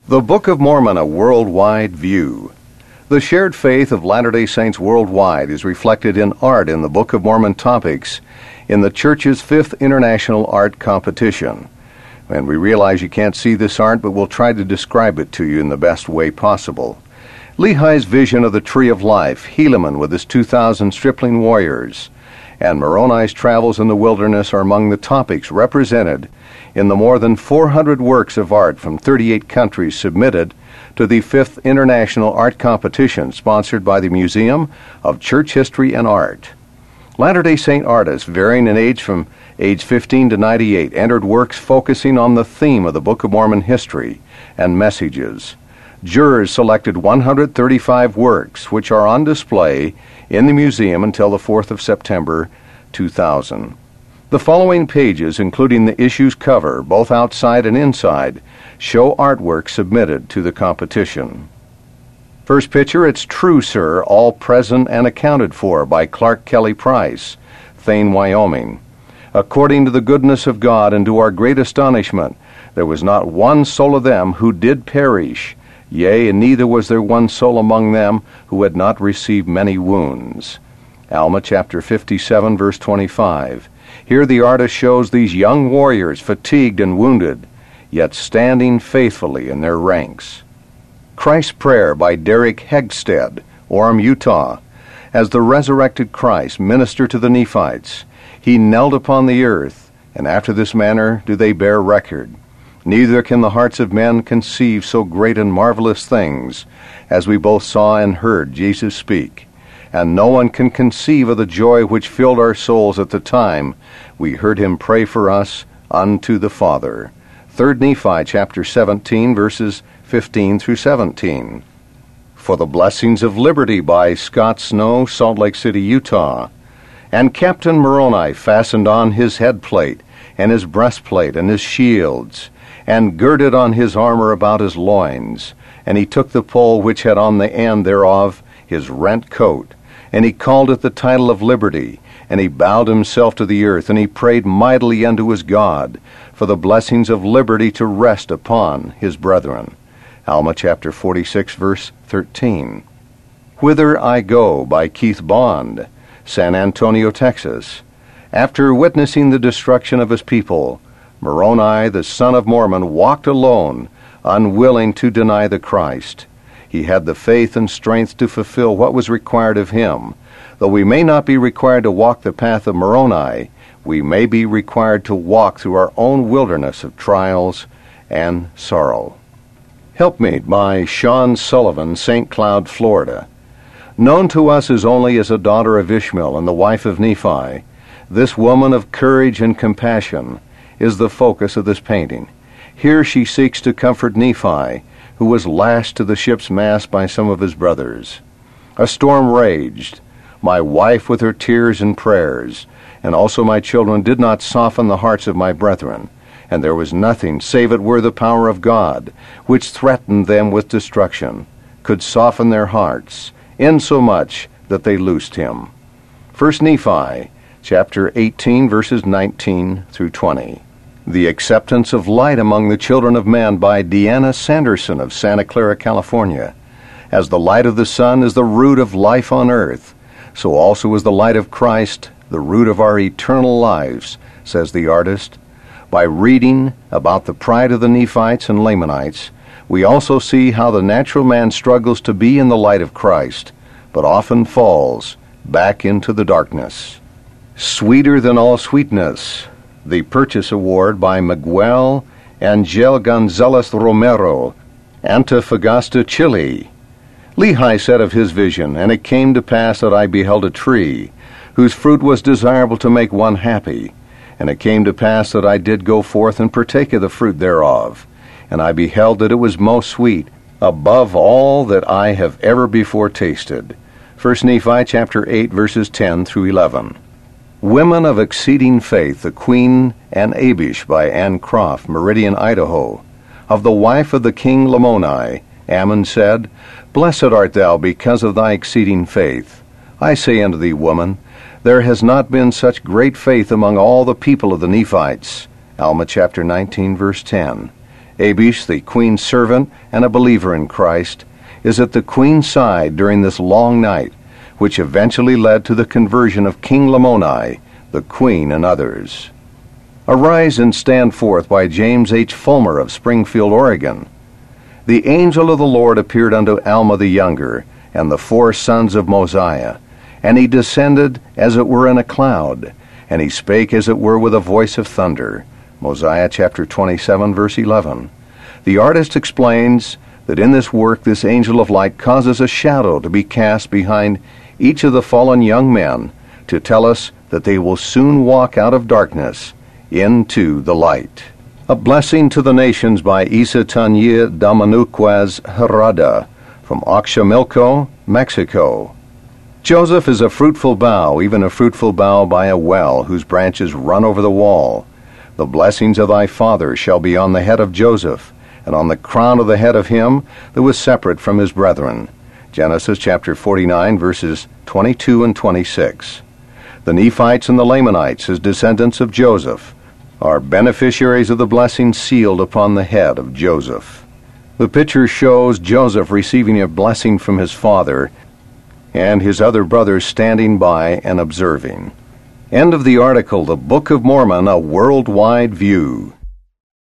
The Book of Mormon, a worldwide view. The shared faith of Latter-day Saints worldwide is reflected in art in the Book of Mormon topics in the Church's 5th International Art Competition. And we realize you can't see this art, but we'll try to describe it to you in the best way possible. Lehi's vision of the Tree of Life, Helaman with his 2,000 stripling warriors, and Moroni's travels in the wilderness are among the topics represented in the more than 400 works of art from 38 countries submitted to the 5th International Art Competition sponsored by the Museum of Church History and Art. Latter-day Saint artists, varying in age from age 15 to 98, entered works focusing on the theme of the Book of Mormon history and messages. Jurors selected 135 works, which are on display in the museum until the 4th of September, 2000. The following pages, including the issue's cover, both outside and inside, show artwork submitted to the competition. First picture, It's True, Sir, All Present and Accounted For, by Clark Kelly Price, Thane, Wyoming. According to the goodness of God and to our great astonishment, there was not one soul of them who did perish, yea, and neither was there one soul among them who had not received many wounds. Alma chapter 57, verse 25. Here the artist shows these young warriors fatigued and wounded, yet standing faithfully in their ranks. Christ's Prayer by Derek Hegstead, Orem, Utah. As the resurrected Christ ministered to the Nephites, he knelt upon the earth, and after this manner do they bear record. Neither can the hearts of men conceive so great and marvelous things as we both saw and heard Jesus speak. And no one can conceive of the joy which filled our souls at the time we heard him pray for us unto the Father. 3 Nephi chapter 17, verses 15 through 17. For the Blessings of Liberty by Scott Snow, Salt Lake City, Utah. And Captain Moroni fastened on his headplate, and his breastplate, and his shields, and girded on his armor about his loins. And he took the pole which had on the end thereof his rent coat, and he called it the title of liberty, and he bowed himself to the earth, and he prayed mightily unto his God for the blessings of liberty to rest upon his brethren. Alma chapter 46, verse 13. Whither I Go by Keith Bond, San Antonio, Texas. After witnessing the destruction of his people, Moroni, the son of Mormon, walked alone, unwilling to deny the Christ. He had the faith and strength to fulfill what was required of him. Though we may not be required to walk the path of Moroni, we may be required to walk through our own wilderness of trials and sorrow. Helpmate by Sean Sullivan, St. Cloud, Florida. Known to us as only as a daughter of Ishmael and the wife of Nephi, this woman of courage and compassion is the focus of this painting. Here she seeks to comfort Nephi, who was lashed to the ship's mast by some of his brothers. A storm raged. My wife with her tears and prayers, and also my children, did not soften the hearts of my brethren, and there was nothing, save it were the power of God, which threatened them with destruction, could soften their hearts, insomuch that they loosed him. 1 Nephi, chapter 18, verses 19 through 20. The Acceptance of Light Among the Children of Men by Deanna Sanderson of Santa Clara, California. As the light of the sun is the root of life on earth, so also is the light of Christ the root of our eternal lives, says the artist. By reading about the pride of the Nephites and Lamanites, we also see how the natural man struggles to be in the light of Christ, but often falls back into the darkness. Sweeter Than All Sweetness, the Purchase Award by Miguel Angel Gonzalez Romero, Antofagasta, Chile. Lehi said of his vision, And it came to pass that I beheld a tree, whose fruit was desirable to make one happy. And it came to pass that I did go forth and partake of the fruit thereof. And I beheld that it was most sweet, above all that I have ever before tasted. 1 Nephi chapter 8, verses 10 through 11. Women of Exceeding Faith, the Queen and Abish by Ann Croft, Meridian, Idaho. Of the wife of the king Lamoni, Ammon said, Blessed art thou because of thy exceeding faith. I say unto thee, woman, there has not been such great faith among all the people of the Nephites. Alma chapter 19, verse 10. Abish, the queen's servant and a believer in Christ, is at the queen's side during this long night, which eventually led to the conversion of King Lamoni, the queen, and others. Arise and Stand Forth by James H. Fulmer of Springfield, Oregon. The angel of the Lord appeared unto Alma the younger, and the 4 sons of Mosiah, and he descended as it were in a cloud, and he spake as it were with a voice of thunder. Mosiah chapter 27, verse 11. The artist explains that in this work this angel of light causes a shadow to be cast behind each of the fallen young men to tell us that they will soon walk out of darkness into the light. A Blessing to the Nations by Isa Tanya Damanuquez Herrada from Oxamilco, Mexico. Joseph is a fruitful bough, even a fruitful bough by a well, whose branches run over the wall. The blessings of thy father shall be on the head of Joseph, and on the crown of the head of him that was separate from his brethren. Genesis chapter 49, verses 22 and 26. The Nephites and the Lamanites, as descendants of Joseph, are beneficiaries of the blessing sealed upon the head of Joseph. The picture shows Joseph receiving a blessing from his father and his other brothers standing by and observing. End of the article, The Book of Mormon, A Worldwide View.